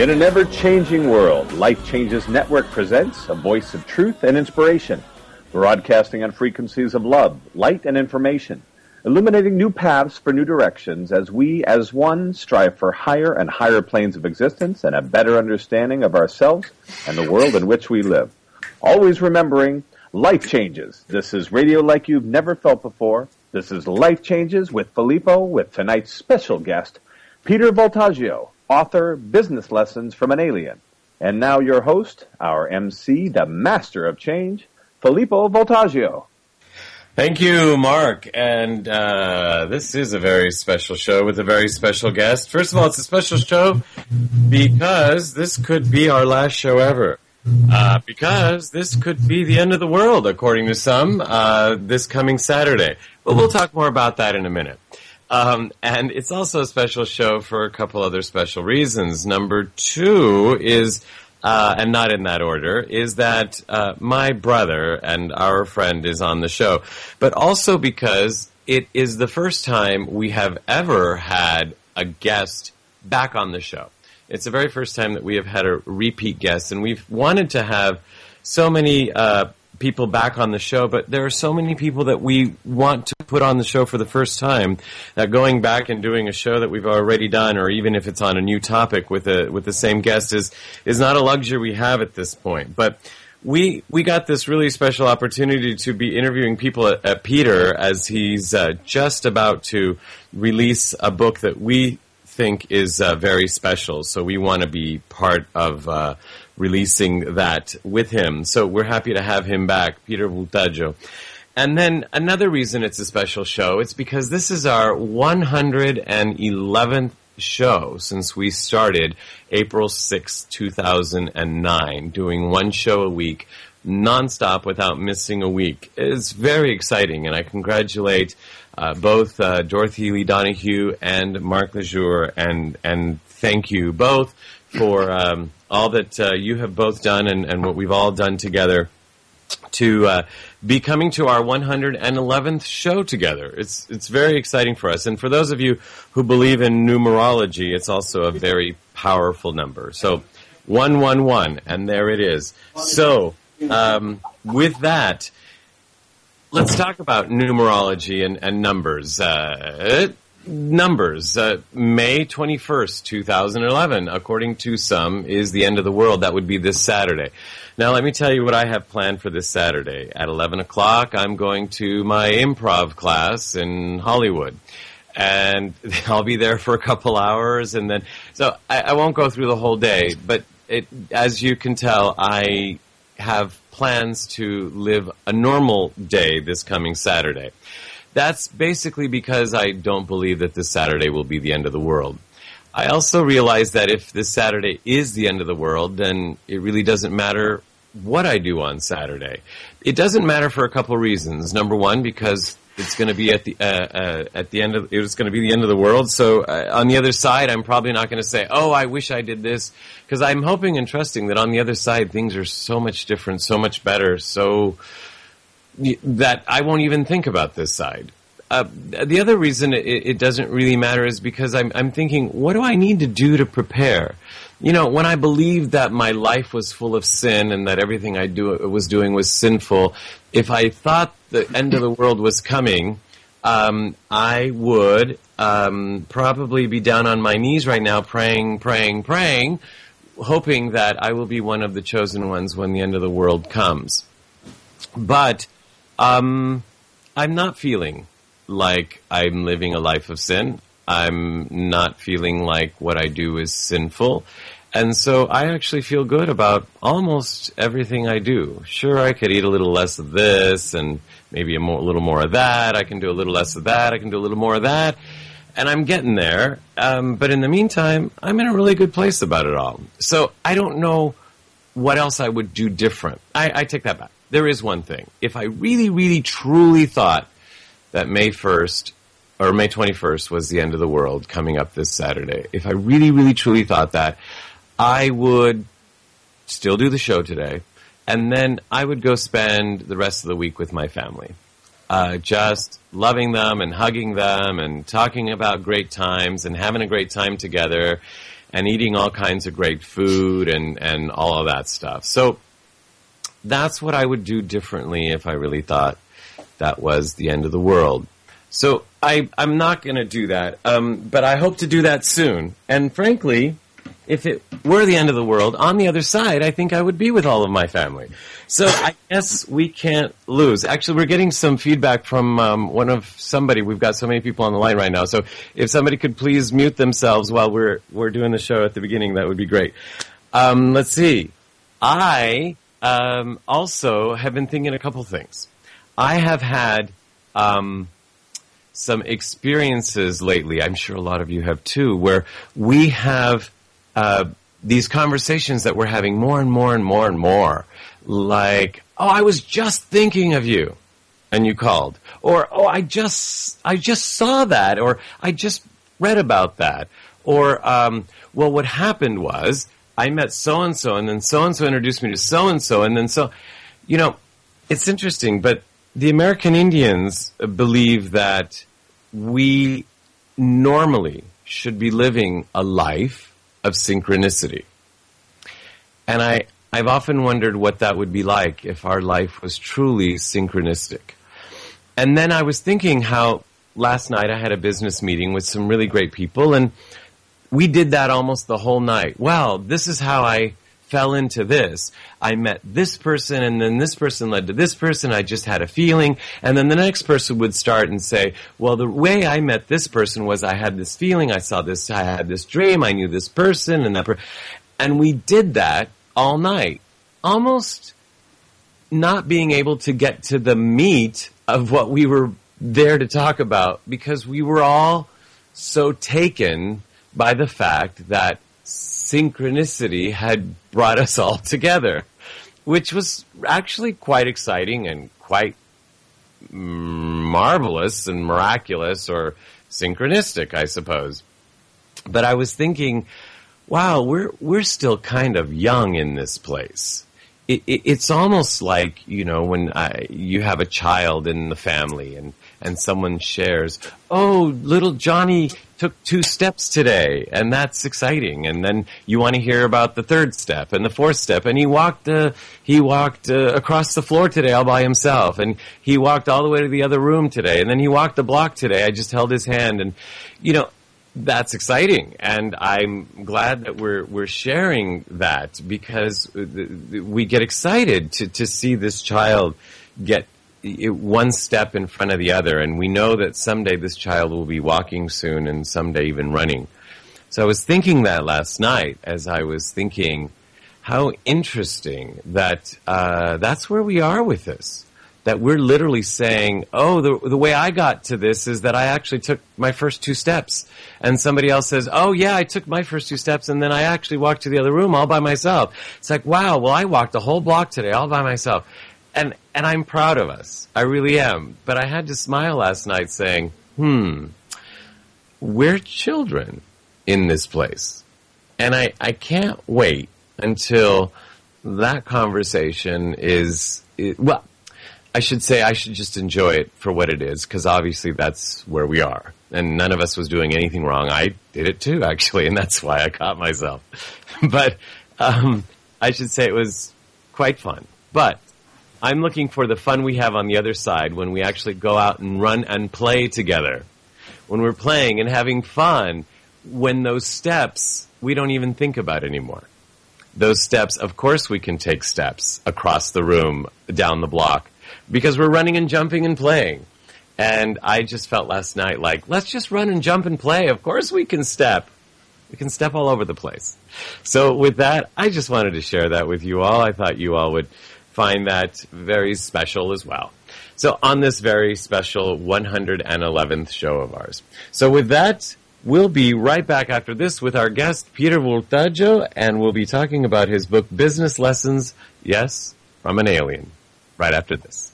In an ever-changing world, Life Changes Network presents a voice of truth and inspiration, broadcasting on frequencies of love, light, and information, illuminating new paths for new directions as we, as one, strive for higher and higher planes of existence and a better understanding of ourselves and the world in which we live. Always remembering, life changes. This is radio like you've never felt before. This is Life Changes with Filippo, with tonight's special guest, Peter Voltaggio, author, Business Lessons from an Alien. And now your host, our MC, the master of change, Filippo Voltaggio. Thank you, Mark. And this is a very special show with a very special guest. First of all, it's a special show because this could be our last show ever. Because this could be the end of the world, according to some, this coming Saturday. But we'll talk more about that in a minute. And it's also a special show for a couple other special reasons. Number two is, and not in that order, is that my brother and our friend is on the show. But also because it is the first time we have ever had a guest back on the show. It's the very first time that we have had a repeat guest, and we've wanted to have so many people back on the show, but there are so many people that we want to put on the show for the first time that going back and doing a show that we've already done, or even if it's on a new topic with the same guest, is not a luxury we have at this point. But we got this really special opportunity to be interviewing people at Peter as he's just about to release a book that we think is very special. So we want to be part of releasing that with him. So we're happy to have him back, Peter Voltaggio. And then another reason it's a special show, it's because this is our 111th show since we started April 6, 2009, doing one show a week, nonstop without missing a week. It's very exciting, and I congratulate both Dorothy Lee Donahue and Mark Lejour, and thank you both for all that you have both done and what we've all done together to be coming to our 111th show together. It's very exciting for us. And for those of you who believe in numerology, it's also a very powerful number. So 111, and there it is. So with that, let's talk about numerology and numbers. Numbers. May 21st, 2011, according to some, is the end of the world. That would be this Saturday. Now, let me tell you what I have planned for this Saturday. At 11 o'clock, I'm going to my improv class in Hollywood. And I'll be there for a couple hours. And then, so I won't go through the whole day. But as you can tell, I have plans to live a normal day this coming Saturday. That's basically because I don't believe that this Saturday will be the end of the world. I also realize that if this Saturday is the end of the world, then it really doesn't matter what I do on Saturday. It doesn't matter for a couple reasons. Number one, because it's going to be at the end of it's going to be the end of the world. So on the other side, I'm probably not going to say, "Oh, I wish I did this," because I'm hoping and trusting that on the other side things are so much different, so much better, so that I won't even think about this side. The other reason it doesn't really matter is because I'm thinking, what do I need to do to prepare? You know, when I believed that my life was full of sin and that everything I was doing was sinful, if I thought the end of the world was coming, I would probably be down on my knees right now praying, hoping that I will be one of the chosen ones when the end of the world comes. But I'm not feeling like I'm living a life of sin. I'm not feeling like what I do is sinful. And so I actually feel good about almost everything I do. Sure, I could eat a little less of this and maybe a little more of that. I can do a little less of that. I can do a little more of that. And I'm getting there. But in the meantime, I'm in a really good place about it all. So I don't know what else I would do different. I take that back. There is one thing. If I really, really, truly thought that May 1st or May 21st was the end of the world coming up this Saturday, if I really, really, truly thought that, I would still do the show today, and then I would go spend the rest of the week with my family. Just loving them and hugging them and talking about great times and having a great time together and eating all kinds of great food and all of that stuff. So that's what I would do differently if I really thought that was the end of the world. So I'm not going to do that, but I hope to do that soon. And frankly, if it were the end of the world, on the other side, I think I would be with all of my family. So I guess we can't lose. Actually, we're getting some feedback from somebody. We've got so many people on the line right now. So if somebody could please mute themselves while we're doing the show at the beginning, that would be great. Let's see. I also have been thinking a couple things. I have had some experiences lately, I'm sure a lot of you have too, where we have these conversations that we're having more and more and more and more. Like, oh, I was just thinking of you, and you called. Or, oh, I just saw that, or I just read about that. Or, well, what happened was I met so-and-so, and then so-and-so introduced me to so-and-so, and then so, you know, it's interesting, but the American Indians believe that we normally should be living a life of synchronicity. And I've often wondered what that would be like if our life was truly synchronistic. And then I was thinking how last night I had a business meeting with some really great people, and we did that almost the whole night. Well, this is how I fell into this. I met this person, and then this person led to this person. I just had a feeling. And then the next person would start and say, well, the way I met this person was I had this feeling, I saw this, I had this dream, I knew this person, and that person. And we did that all night, almost not being able to get to the meat of what we were there to talk about, because we were all so taken by the fact that synchronicity had brought us all together, which was actually quite exciting and quite marvelous and miraculous, or synchronistic, I suppose. But I was thinking, wow, we're still kind of young in this place. It's almost like, you know, when you have a child in the family and someone shares, oh, little Johnny took 2 steps today, and that's exciting. And then you want to hear about the 3rd step and the 4th step. And he walked across the floor today all by himself. And he walked all the way to the other room today. And then he walked the block today. I just held his hand. And, you know, that's exciting. And I'm glad that we're sharing that, because we get excited to see this child get one step in front of the other, and we know that someday this child will be walking soon, and someday even running. So I was thinking that last night as I was thinking how interesting that that's where we are with this. That we're literally saying, oh, the way I got to this is that I actually took my first 2 steps. And somebody else says, oh, yeah, I took my first 2 steps, and then I actually walked to the other room all by myself. It's like, wow, well, I walked a whole block today all by myself. And I'm proud of us. I really am. But I had to smile last night saying, we're children in this place. And I can't wait until that conversation is well, I should say I should just enjoy it for what it is, because obviously that's where we are. And none of us was doing anything wrong. I did it too, actually, and that's why I caught myself. But I should say it was quite fun. But I'm looking for the fun we have on the other side when we actually go out and run and play together. When we're playing and having fun, when those steps we don't even think about anymore. Those steps, of course we can take steps across the room, down the block, because we're running and jumping and playing. And I just felt last night like, let's just run and jump and play. Of course we can step. We can step all over the place. So with that, I just wanted to share that with you all. I thought you all would find that very special as well. So on this very special 111th show of ours. So with that, we'll be right back after this with our guest, Peter Voltaggio, and we'll be talking about his book, Business Lessons, Yes, from an Alien, right after this.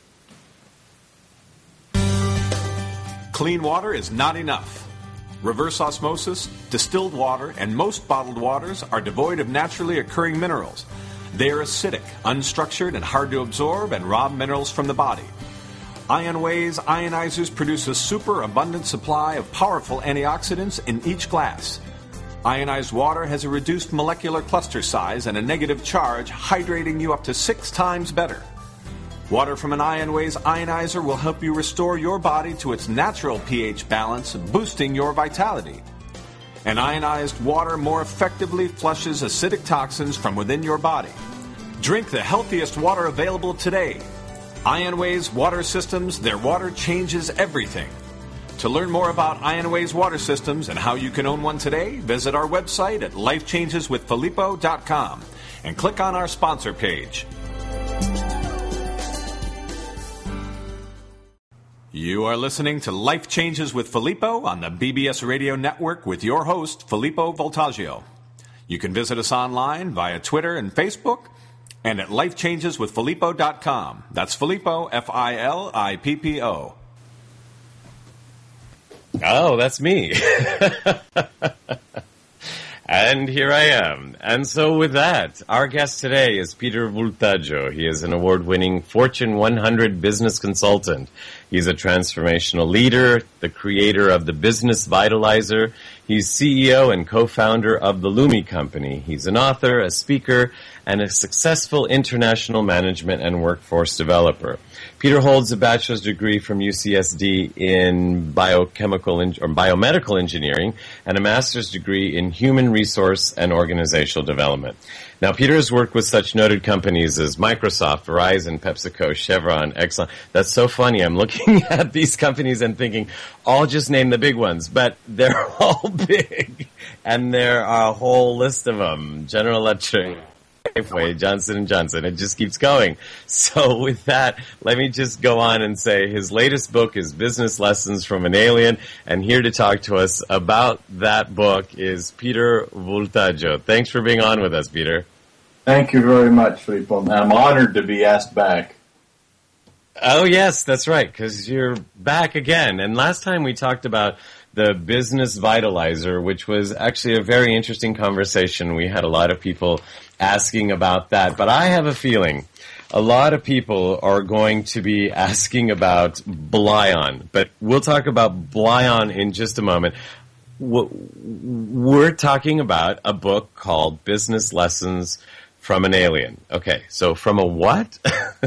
Clean water is not enough. Reverse osmosis, distilled water, and most bottled waters are devoid of naturally occurring minerals. They are acidic, unstructured, and hard to absorb, and rob minerals from the body. IonWay's ionizers produce a superabundant supply of powerful antioxidants in each glass. Ionized water has a reduced molecular cluster size and a negative charge, hydrating you up to 6 times better. Water from an IonWays ionizer will help you restore your body to its natural pH balance, boosting your vitality. And ionized water more effectively flushes acidic toxins from within your body. Drink the healthiest water available today. IonWays Water Systems, their water changes everything. To learn more about IonWays Water Systems and how you can own one today, visit our website at lifechangeswithfilippo.com and click on our sponsor page. You are listening to Life Changes with Filippo on the BBS Radio Network with your host, Filippo Voltaggio. You can visit us online via Twitter and Facebook and at lifechangeswithfilippo.com. That's Filippo, F-I-L-I-P-P-O. Oh, that's me. And here I am. And so with that, our guest today is Peter Voltaggio. He is an award-winning Fortune 100 business consultant. He's a transformational leader, the creator of the Business Vitalizer. He's CEO and co-founder of the Lumi Company. He's an author, a speaker, and a successful international management and workforce developer. Peter holds a bachelor's degree from UCSD in biomedical engineering and a master's degree in human resource and organizational development. Now, Peter has worked with such noted companies as Microsoft, Verizon, PepsiCo, Chevron, Exxon. That's so funny. I'm looking at these companies and thinking, I'll just name the big ones, but they're all big. And there are a whole list of them. General Electric, Safeway, Johnson & Johnson. It just keeps going. So with that, let me just go on and say his latest book is Business Lessons from an Alien. And here to talk to us about that book is Peter Voltaggio. Thanks for being on with us, Peter. Thank you very much, Filippo. I'm honored to be asked back. Oh, yes, that's right, because you're back again. And last time we talked about the Business Vitalizer, which was actually a very interesting conversation. We had a lot of people asking about that. But I have a feeling a lot of people are going to be asking about Blion. But we'll talk about Blion in just a moment. We're talking about a book called Business Lessons from an Alien. Okay, so from a what?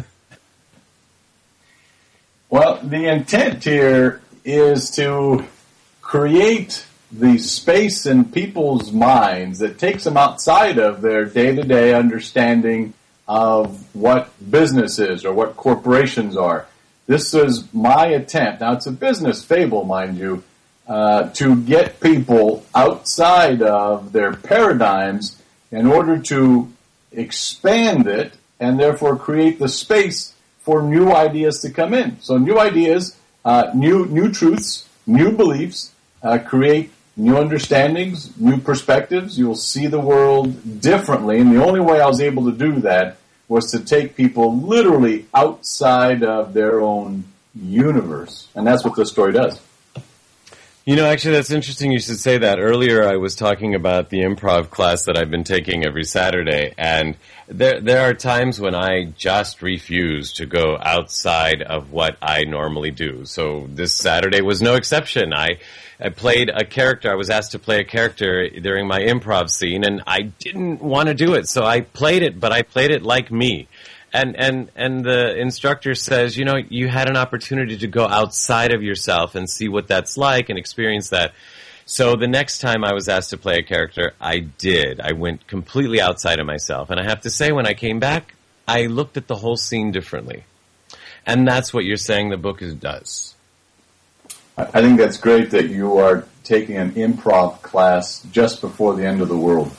Well, the intent here is to create the space in people's minds that takes them outside of their day-to-day understanding of what business is or what corporations are. This is my attempt. Now, it's a business fable, mind you, to get people outside of their paradigms in order to expand it and therefore create the space for new ideas to come in. So new ideas, new truths, new beliefs, create new understandings, new perspectives. You'll see the world differently. And the only way I was able to do that was to take people literally outside of their own universe. And that's what this story does. You know, actually, that's interesting you should say that. Earlier, I was talking about the improv class that I've been taking every Saturday, and there are times when I just refuse to go outside of what I normally do. So this Saturday was no exception. I played a character. I was asked to play a character during my improv scene, and I didn't want to do it, so I played it, but I played it like me. And the instructor says, you know, you had an opportunity to go outside of yourself and see what that's like and experience that. So the next time I was asked to play a character, I did. I went completely outside of myself. And I have to say, when I came back, I looked at the whole scene differently. And that's what you're saying the book does. I think that's great that you are taking an improv class just before the end of the world.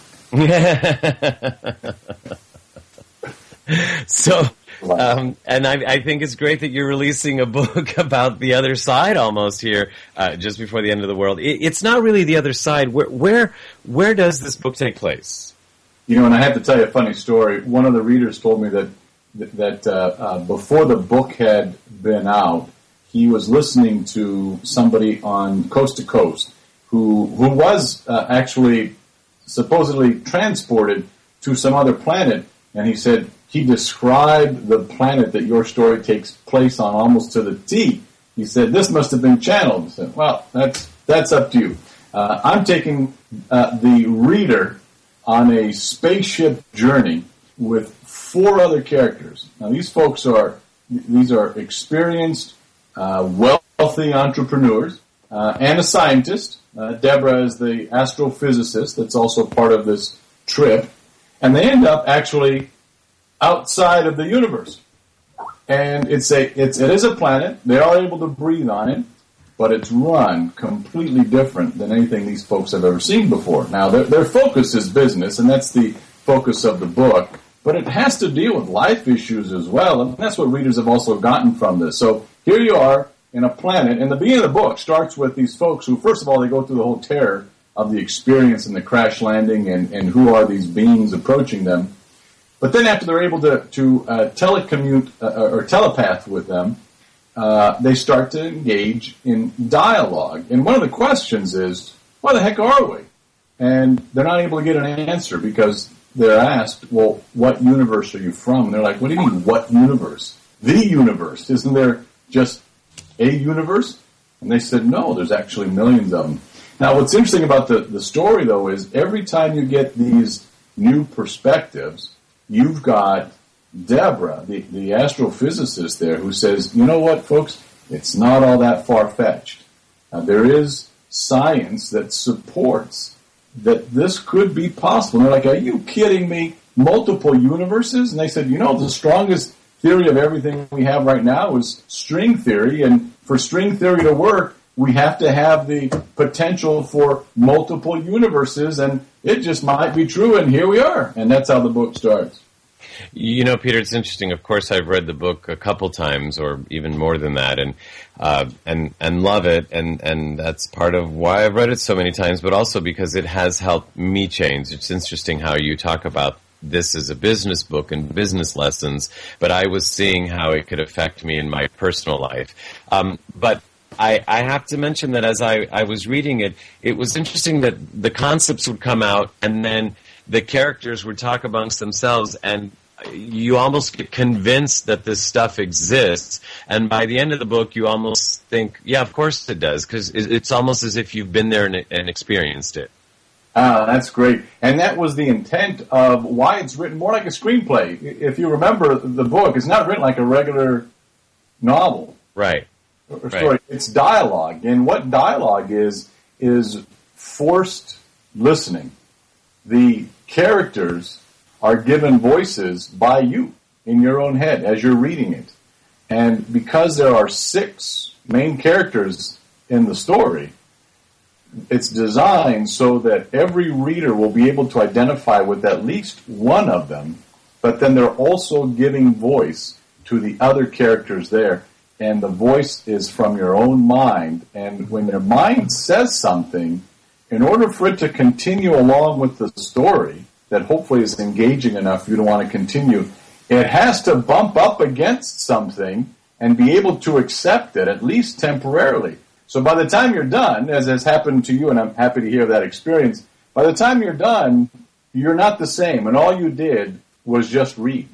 So, and I think it's great that you're releasing a book about the other side almost here, just before the end of the world. It's not really the other side. Where does this book take place? You know, and I have to tell you a funny story. One of the readers told me that before the book had been out, he was listening to somebody on Coast to Coast who was actually supposedly transported to some other planet, and he said he described the planet that your story takes place on almost to the T. He said, this must have been channeled. I said, well, that's up to you. I'm taking the reader on a spaceship journey with 4 other characters. Now, these are experienced, wealthy entrepreneurs and a scientist. Deborah is the astrophysicist that's also part of this trip. And they end up actually outside of the universe. And it is a planet. They are able to breathe on it, but it's run completely different than anything these folks have ever seen before. Now, their focus is business, and that's the focus of the book, but it has to deal with life issues as well, and that's what readers have also gotten from this. So here you are in a planet, and the beginning of the book starts with these folks who, first of all, they go through the whole terror of the experience and the crash landing and who are these beings approaching them. But then after they're able to telecommute or telepath with them, they start to engage in dialogue. And one of the questions is, why the heck are we? And they're not able to get an answer because they're asked, well, what universe are you from? And they're like, what do you mean, what universe? The universe. Isn't there just a universe? And they said, no, there's actually millions of them. Now, what's interesting about the story, though, is every time you get these new perspectives, you've got Deborah, the astrophysicist there, who says, you know what, folks, it's not all that far-fetched. There is science that supports that this could be possible. And they're like, are you kidding me? Multiple universes? And they said, you know, the strongest theory of everything we have right now is string theory, and for string theory to work, we have to have the potential for multiple universes, and it just might be true, and here we are. And that's how the book starts. You know, Peter, it's interesting. Of course, I've read the book a couple times, or even more than that, and love it, and that's part of why I've read it so many times. But also because it has helped me change. It's interesting how you talk about this as a business book and business lessons, but I was seeing how it could affect me in my personal life. But I have to mention that as I was reading it, it was interesting that the concepts would come out and then the characters would talk amongst themselves, and you almost get convinced that this stuff exists. And by the end of the book, you almost think, yeah, of course it does, because it's almost as if you've been there and experienced it. That's great. And that was the intent of why it's written more like a screenplay. If you remember the book, it's not written like a regular novel. Right. Or story. Right. It's dialogue. And what dialogue is forced listening. The characters are given voices by you in your own head as you're reading it. And because there are 6 main characters in the story, it's designed so that every reader will be able to identify with at least one of them, but then they're also giving voice to the other characters there. And the voice is from your own mind. And when your mind says something, in order for it to continue along with the story, that hopefully is engaging enough for you to want to continue, it has to bump up against something and be able to accept it, at least temporarily. So by the time you're done, as has happened to you, and I'm happy to hear that experience, by the time you're done, you're not the same, and all you did was just read.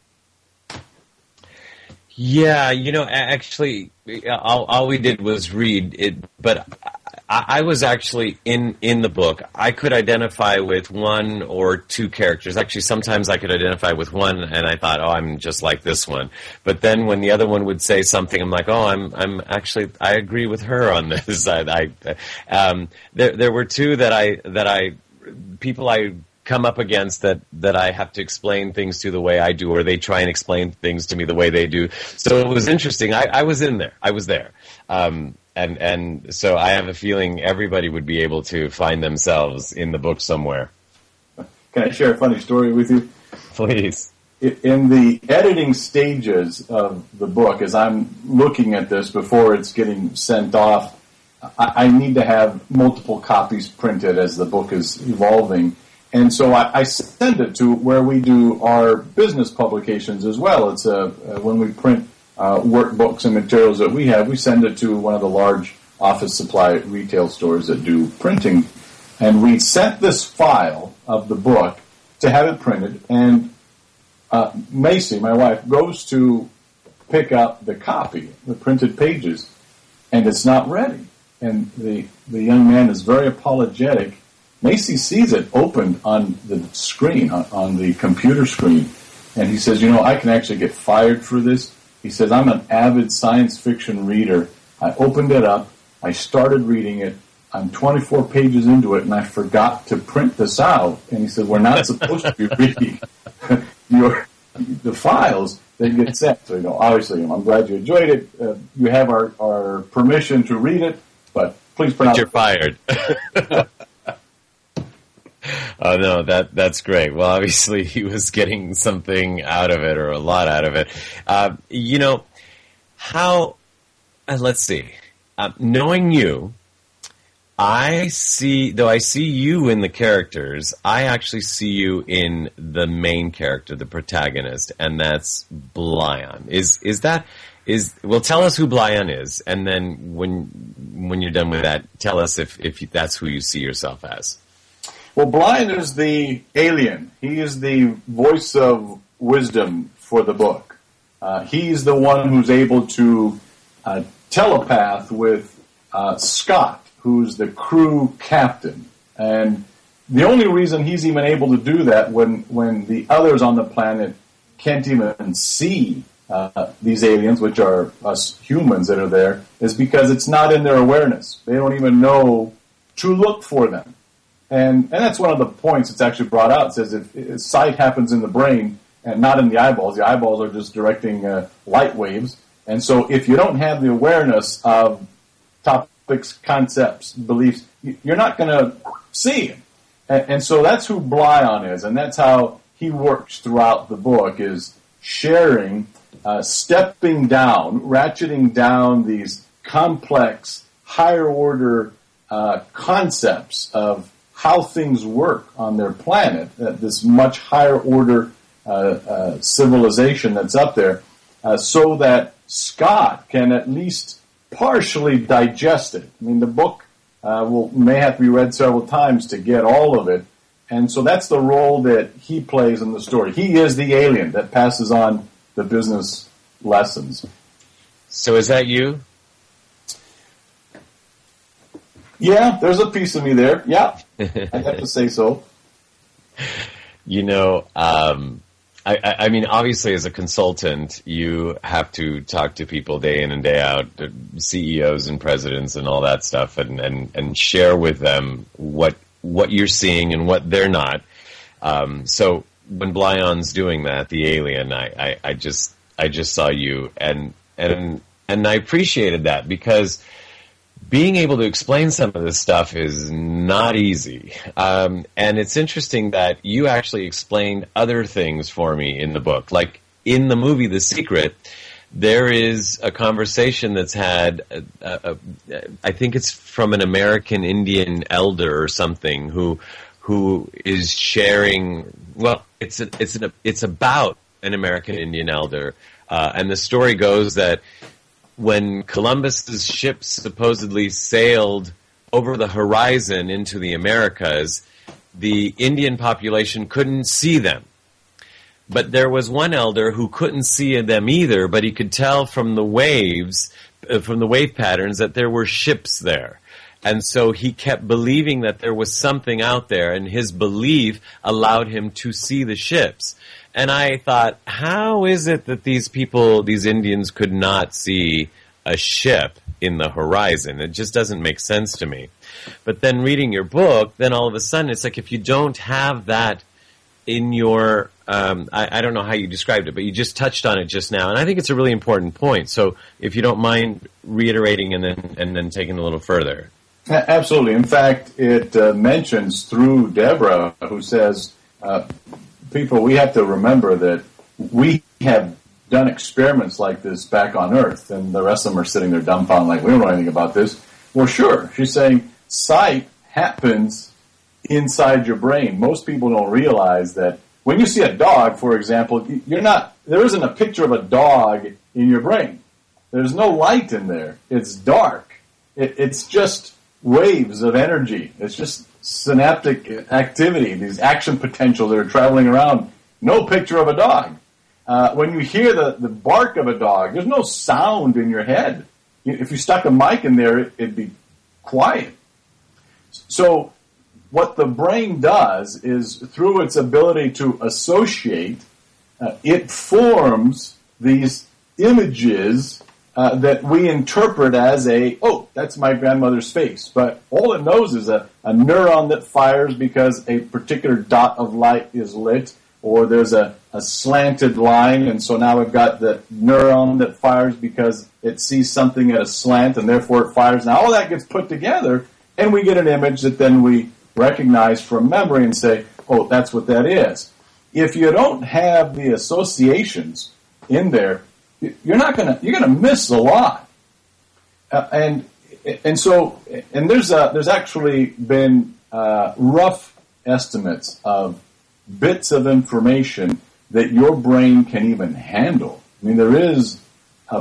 Yeah, you know, actually, all we did was read it, but I was actually in the book. I could identify with 1 or 2 characters. Actually, sometimes I could identify with one, and I thought, oh, I'm just like this one. But then when the other one would say something, I'm like, oh, I'm actually, I agree with her on this. There were 2 people I come up against that I have to explain things to the way I do, or they try and explain things to me the way they do. So it was interesting. I was in there. I was there. And so I have a feeling everybody would be able to find themselves in the book somewhere. Can I share a funny story with you? Please. In the editing stages of the book, as I'm looking at this before it's getting sent off, I need to have multiple copies printed as the book is evolving. And so I send it to where we do our business publications as well. It's when we print workbooks and materials that we have, we send it to one of the large office supply retail stores that do printing. And we sent this file of the book to have it printed, and Macy, my wife, goes to pick up the copy, the printed pages, and it's not ready. And the young man is very apologetic. Macy sees it opened on the screen, on the computer screen, and he says, I can actually get fired for this. He says, I'm an avid science fiction reader. I opened it up. I started reading it. I'm 24 pages into it, and I forgot to print this out. And he said, we're not supposed to be reading the files that get sent. So, obviously, I'm glad you enjoyed it. You have our permission to read it, but please print out. You're fired. Oh, no, that's great. Well, obviously, he was getting something out of it, or a lot out of it. Let's see. Knowing you, I see you in the characters, I actually see you in the main character, the protagonist, and that's Blyon. Well, tell us who Blyon is, and then when you're done with that, tell us if that's who you see yourself as. Well, Blyon is the alien. He is the voice of wisdom for the book. He's the one who's able to telepath with Scott, who's the crew captain. And the only reason he's even able to do that when the others on the planet can't even see these aliens, which are us humans that are there, is because it's not in their awareness. They don't even know to look for them. And that's one of the points that's actually brought out. It says if sight happens in the brain and not in the eyeballs are just directing light waves. And so if you don't have the awareness of topics, concepts, beliefs, you're not going to see him. And so that's who Blyon is, and that's how he works throughout the book, is sharing, stepping down, ratcheting down these complex, higher-order concepts of how things work on their planet, this much higher-order civilization that's up there, so that Scott can at least partially digest it. I mean, the book may have to be read several times to get all of it, and so that's the role that he plays in the story. He is the alien that passes on the business lessons. So is that you? Yeah, there's a piece of me there. Yeah, I have to say so. I mean, obviously, as a consultant, you have to talk to people day in and day out, CEOs and presidents and all that stuff, and share with them what you're seeing and what they're not. So when Blyon's doing that, the alien, I just saw you, and I appreciated that, because being able to explain some of this stuff is not easy. And it's interesting that you actually explained other things for me in the book. Like in the movie The Secret, there is a conversation that's had, I think it's from an American Indian elder or something who is sharing, well, it's about an American Indian elder. And the story goes that when Columbus's ships supposedly sailed over the horizon into the Americas, the Indian population couldn't see them. But there was one elder who couldn't see them either, but he could tell from the waves, from the wave patterns, that there were ships there. And so he kept believing that there was something out there, and his belief allowed him to see the ships. And I thought, how is it that these people, these Indians, could not see a ship in the horizon? It just doesn't make sense to me. But then reading your book, then all of a sudden it's like if you don't have that in your, I don't know how you described it, but you just touched on it just now. And I think it's a really important point. So if you don't mind reiterating and then taking it a little further. Absolutely. In fact, it mentions through Deborah, who says, people, we have to remember that we have done experiments like this back on Earth, and the rest of them are sitting there dumbfounded like, we don't know anything about this. Well, sure. She's saying sight happens inside your brain. Most people don't realize that when you see a dog, for example, there isn't a picture of a dog in your brain. There's no light in there. It's dark. It's just waves of energy. It's just synaptic activity, these action potentials that are traveling around. No picture of a dog. When you hear the bark of a dog, there's no sound in your head. If you stuck a mic in there, it'd be quiet. So what the brain does is, through its ability to associate, it forms these images that we interpret as that's my grandmother's face. But all it knows is a neuron that fires because a particular dot of light is lit, or there's a slanted line, and so now we've got the neuron that fires because it sees something at a slant, and therefore it fires. Now all that gets put together, and we get an image that then we recognize from memory and say, oh, that's what that is. If you don't have the associations in there, you're gonna miss a lot. And there's actually been rough estimates of bits of information that your brain can even handle. I mean, there is a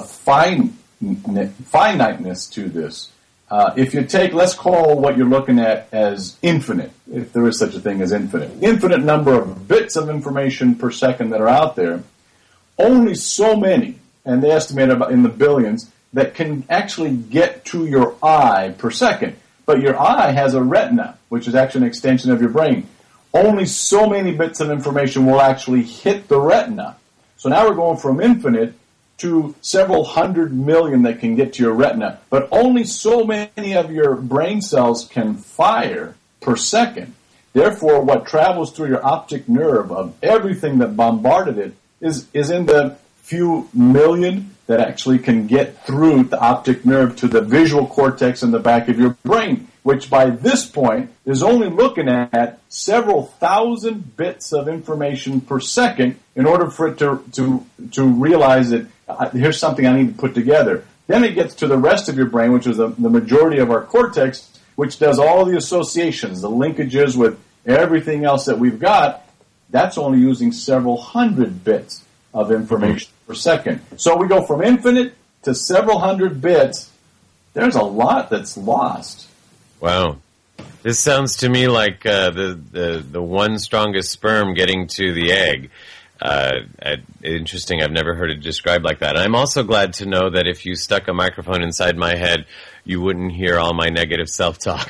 finiteness to this. If you take, let's call what you're looking at as infinite, if there is such a thing as infinite number of bits of information per second that are out there, only so many, and they estimate about in the billions, that can actually get to your eye per second. But your eye has a retina, which is actually an extension of your brain. Only so many bits of information will actually hit the retina. So now we're going from infinite to several 100 million that can get to your retina. But only so many of your brain cells can fire per second. Therefore, what travels through your optic nerve of everything that bombarded it is in the few million that actually can get through the optic nerve to the visual cortex in the back of your brain, which by this point is only looking at several thousand bits of information per second in order for it to realize that here's something I need to put together. Then it gets to the rest of your brain, which is the majority of our cortex, which does all the associations, the linkages with everything else that we've got. That's only using several hundred bits of information per second. So we go from infinite to several hundred bits. There's a lot that's lost. Wow. This sounds to me like the one strongest sperm getting to the egg. Interesting. I've never heard it described like that. And I'm also glad to know that if you stuck a microphone inside my head, you wouldn't hear all my negative self-talk.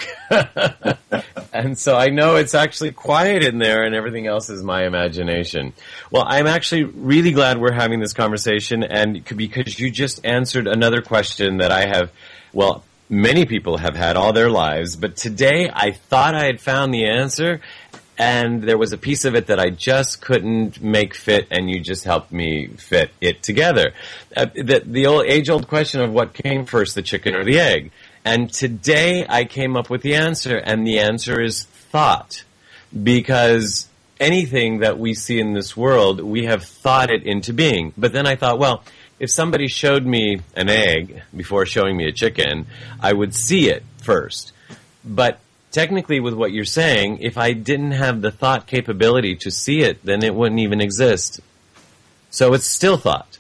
And so I know it's actually quiet in there and everything else is my imagination. Well, I'm actually really glad we're having this conversation, and because you just answered another question that I have, well, many people have had all their lives, but today I thought I had found the answer, and there was a piece of it that I just couldn't make fit, and you just helped me fit it together. The old age-old question of what came first, the chicken or the egg. And today I came up with the answer, and the answer is thought. Because anything that we see in this world, we have thought it into being. But then I thought, well, if somebody showed me an egg before showing me a chicken, I would see it first. But technically, with what you're saying, if I didn't have the thought capability to see it, then it wouldn't even exist. So it's still thought.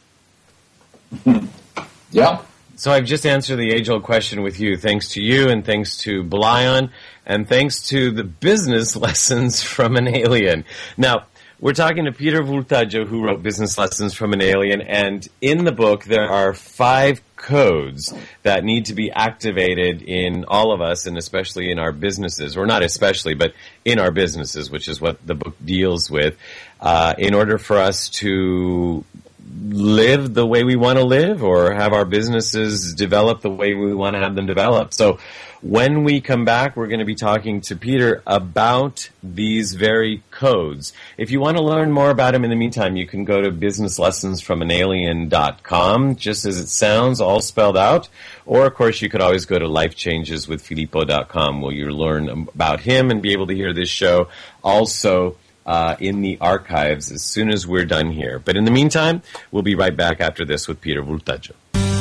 Yeah. So I've just answered the age-old question with you, thanks to you and thanks to Blion and thanks to the business lessons from an alien. Now, we're talking to Peter Vultaggio, who wrote Business Lessons from an Alien, and in the book there are 5 codes that need to be activated in all of us, and especially in our businesses, or not especially, but in our businesses, which is what the book deals with, in order for us to live the way we want to live, or have our businesses develop the way we want to have them develop. So when we come back, we're going to be talking to Peter about these very codes. If you want to learn more about him in the meantime, you can go to businesslessonsfromanalien.com, just as it sounds, all spelled out. Or, of course, you could always go to lifechangeswithfilippo.com, where you learn about him and be able to hear this show also in the archives as soon as we're done here. But in the meantime, we'll be right back after this with Peter Vultaggio.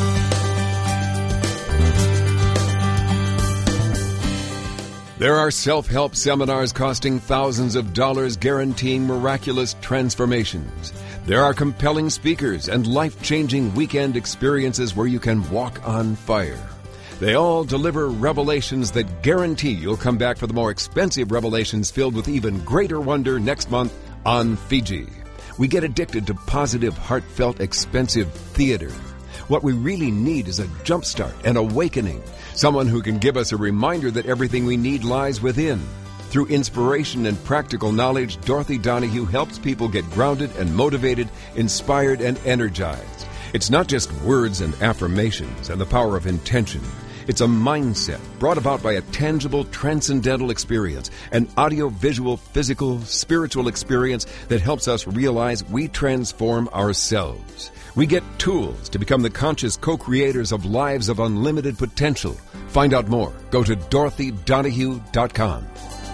There are self-help seminars costing thousands of dollars guaranteeing miraculous transformations. There are compelling speakers and life-changing weekend experiences where you can walk on fire. They all deliver revelations that guarantee you'll come back for the more expensive revelations filled with even greater wonder next month on Fiji. We get addicted to positive, heartfelt, expensive theater. What we really need is a jumpstart, an awakening, someone who can give us a reminder that everything we need lies within. Through inspiration and practical knowledge, Dorothy Donahue helps people get grounded and motivated, inspired and energized. It's not just words and affirmations and the power of intention. It's a mindset brought about by a tangible, transcendental experience, an audio-visual, physical, spiritual experience that helps us realize we transform ourselves. We get tools to become the conscious co-creators of lives of unlimited potential. Find out more. Go to DorothyDonahue.com.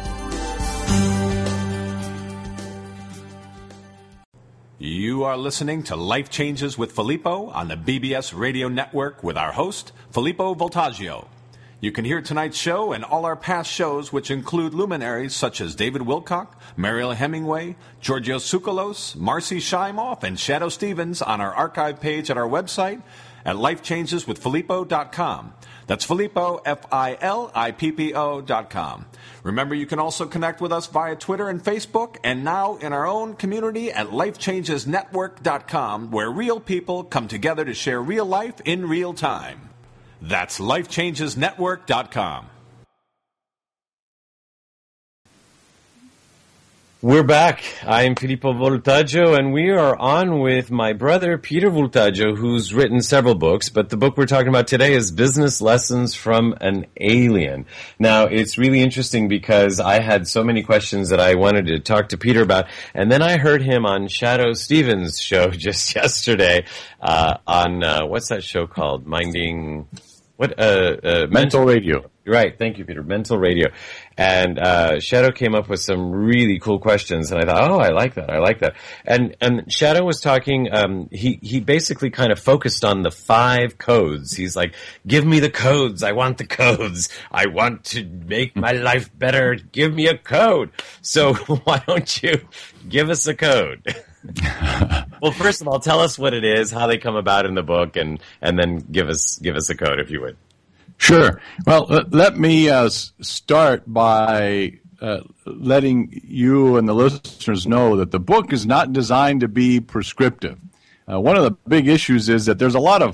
You are listening to Life Changes with Filippo on the BBS Radio Network with our host, Filippo Voltaggio. You can hear tonight's show and all our past shows, which include luminaries such as David Wilcock, Mariel Hemingway, Georgios Tsoukalos, Marcy Shimoff, and Shadoe Stevens on our archive page at our website at lifechangeswithfilippo.com. That's Filippo, Filippo.com. Remember, you can also connect with us via Twitter and Facebook, and now in our own community at lifechangesnetwork.com, where real people come together to share real life in real time. That's lifechangesnetwork.com. We're back. I'm Filippo Voltaggio, and we are on with my brother, Peter Voltaggio, who's written several books, but the book we're talking about today is Business Lessons from an Alien. Now, it's really interesting because I had so many questions that I wanted to talk to Peter about, and then I heard him on Shadoe Stevens' show just yesterday, on, what's that show called? Mental Radio. Right, thank you, Peter. Mental Radio. And Shadoe came up with some really cool questions, and I thought, oh, I like that. And Shadoe was talking, he basically kind of focused on the 5 codes. He's like, give me the codes, I want the codes. I want to make my life better, give me a code. So why don't you give us a code? Well, first of all, tell us what it is, how they come about in the book, and then give us a code, if you would. Sure. Well, let me start by letting you and the listeners know that the book is not designed to be prescriptive. One of the big issues is that there's a lot of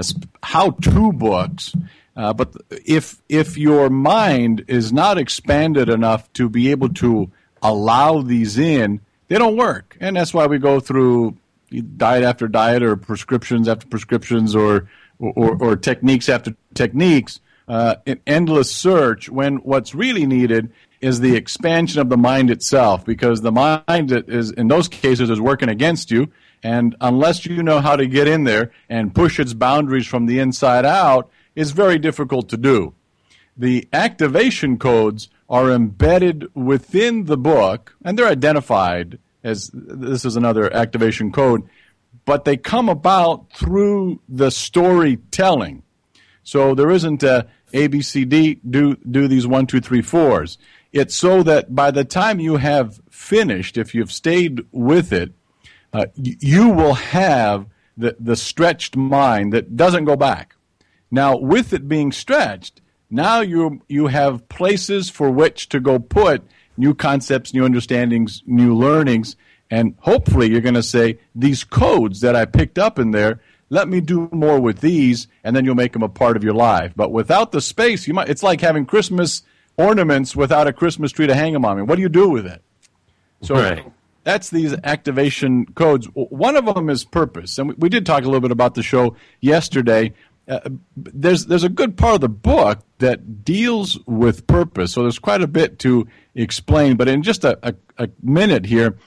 how-to books, but if your mind is not expanded enough to be able to allow these in, they don't work. And that's why we go through diet after diet, or prescriptions after prescriptions, or techniques after techniques, an endless search, when what's really needed is the expansion of the mind itself, because the mind is, in those cases, is working against you, and unless you know how to get in there and push its boundaries from the inside out, it's very difficult to do. The activation codes are embedded within the book, and they're identified as this is another activation code, but they come about through the storytelling. So there isn't a ABCD, do these 1, 2, 3, 4s. It's so that by the time you have finished, if you've stayed with it, you will have the stretched mind that doesn't go back. Now, with it being stretched, now you have places for which to go put new concepts, new understandings, new learnings, and hopefully you're going to say, these codes that I picked up in there, let me do more with these, and then you'll make them a part of your life. But without the space, it's like having Christmas ornaments without a Christmas tree to hang them on. I mean, what do you do with it? So right. That's these activation codes. One of them is purpose, and we did talk a little bit about the show yesterday. There's a good part of the book that deals with purpose, so there's quite a bit to explain. But in just a minute here,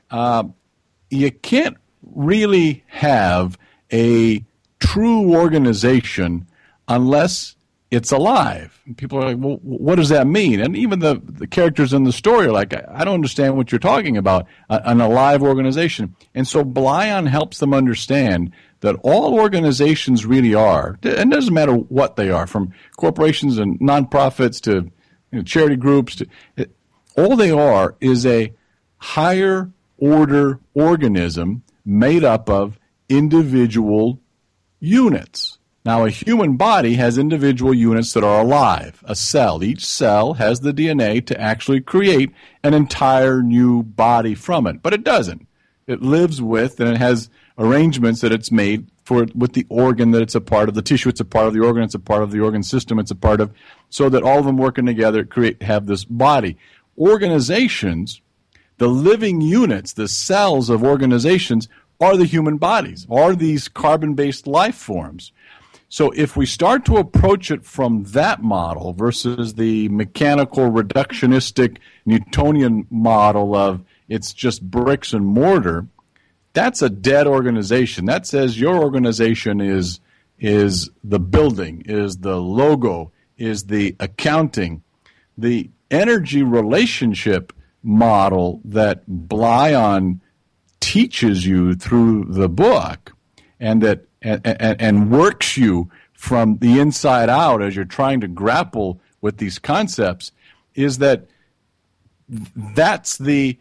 you can't really have a true organization unless it's alive. And people are like, well, what does that mean? And even the characters in the story are like, I don't understand what you're talking about, an alive organization. And so Blion helps them understand that all organizations really are, and it doesn't matter what they are, from corporations and nonprofits to charity groups, all they are is a higher order organism made up of individual units. Now, a human body has individual units that are alive. A cell. Each cell has the DNA to actually create an entire new body from it. But it doesn't. It lives with, and it has arrangements that it's made for with the organ that it's a part of, the tissue it's a part of, the organ it's a part of, the organ system it's a part of, so that all of them working together have this body. organizations, the living units, the cells of organizations, are the human bodies, are these carbon-based life forms. So if we start to approach it from that model versus the mechanical, reductionistic, Newtonian model of it's just bricks and mortar, that's a dead organization. That says your organization is the building, is the logo, is the accounting. The energy relationship model that Blion teaches you through the book and that and works you from the inside out as you're trying to grapple with these concepts is that's the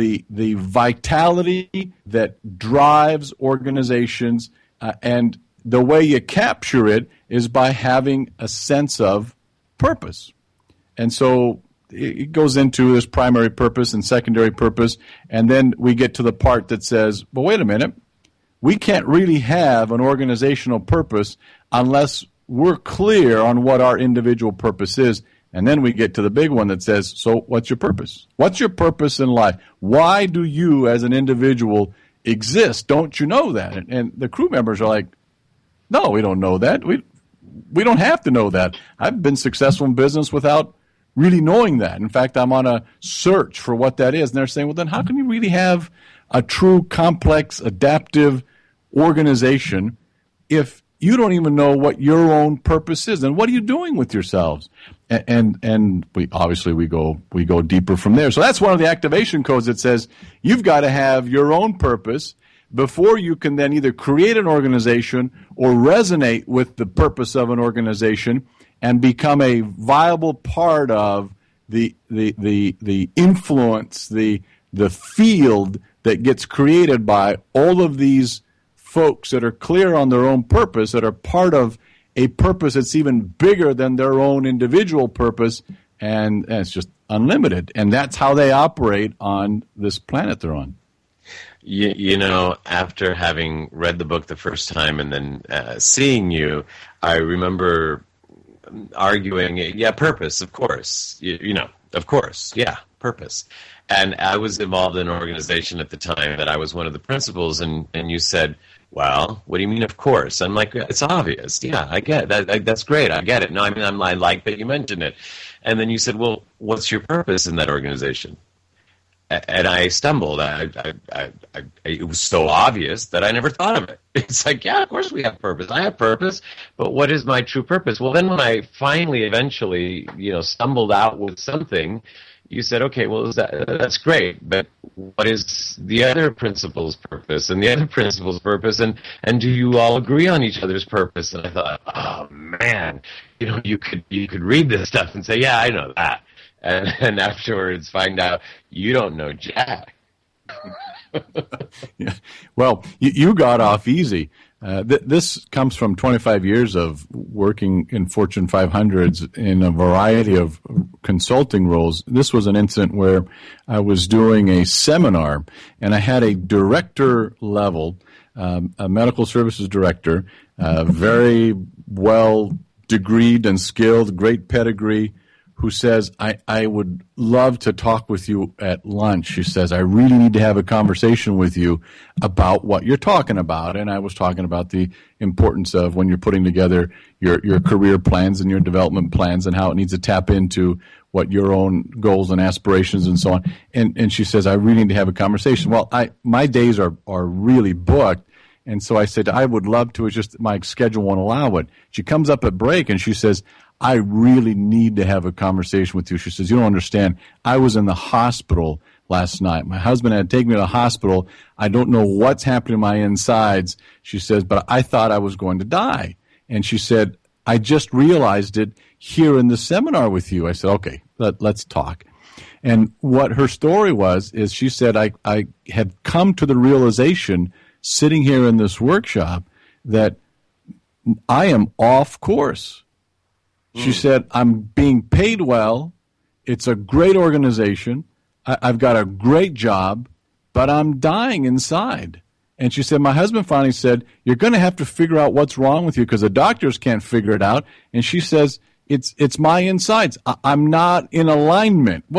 vitality that drives organizations, and the way you capture it is by having a sense of purpose. And so it goes into this primary purpose and secondary purpose, and then we get to the part that says, well, wait a minute, we can't really have an organizational purpose unless we're clear on what our individual purpose is. And then we get to the big one that says, so what's your purpose? What's your purpose in life? Why do you as an individual exist? Don't you know that? And the crew members are like, no, we don't know that. We don't have to know that. I've been successful in business without really knowing that. In fact, I'm on a search for what that is. And they're saying, well, then how can you really have a true, complex, adaptive organization if you don't even know what your own purpose is? And what are you doing with yourselves? And we obviously we go deeper from there. So that's one of the activation codes that says you've got to have your own purpose before you can then either create an organization or resonate with the purpose of an organization and become a viable part of the influence, the field that gets created by all of these folks that are clear on their own purpose, that are part of a purpose that's even bigger than their own individual purpose, and it's just unlimited. And that's how they operate on this planet they're on. You know, after having read the book the first time and then seeing you, I remember arguing, yeah, purpose, of course. You know, of course, yeah, purpose. And I was involved in an organization at the time that I was one of the principals, and you said, well, what do you mean, of course? I'm like, it's obvious. Yeah, I get it. That's great. I get it. No, I mean, I like that you mentioned it. And then you said, well, what's your purpose in that organization? And I stumbled. It was so obvious that I never thought of it. It's like, yeah, of course we have purpose. I have purpose, but what is my true purpose? Well, then when I finally, eventually, stumbled out with something, you said, okay, well, that's great, but what is the other principal's purpose and the other principal's purpose, and do you all agree on each other's purpose? And I thought, oh man, you could read this stuff and say, yeah, I know that, and afterwards find out you don't know jack. Yeah. Well, you got off easy. This comes from 25 years of working in Fortune 500s in a variety of consulting roles. This was an incident where I was doing a seminar, and I had a director level, a medical services director, very well degreed and skilled, great pedigree, who says, I would love to talk with you at lunch. She says, I really need to have a conversation with you about what you're talking about. And I was talking about the importance of when you're putting together your career plans and your development plans and how it needs to tap into what your own goals and aspirations and so on. And she says, I really need to have a conversation. Well, my days are really booked. And so I said, I would love to. It's just my schedule won't allow it. She comes up at break and she says, I really need to have a conversation with you. She says, you don't understand. I was in the hospital last night. My husband had taken me to the hospital. I don't know what's happening to my insides. She says, but I thought I was going to die. And she said, I just realized it here in the seminar with you. I said, okay, let's talk. And what her story was is she said, I had come to the realization sitting here in this workshop that I am off course. She said, I'm being paid well. It's a great organization. I've got a great job, but I'm dying inside. And she said, my husband finally said, you're going to have to figure out what's wrong with you because the doctors can't figure it out. And she says, it's my insides. I'm not in alignment. Well,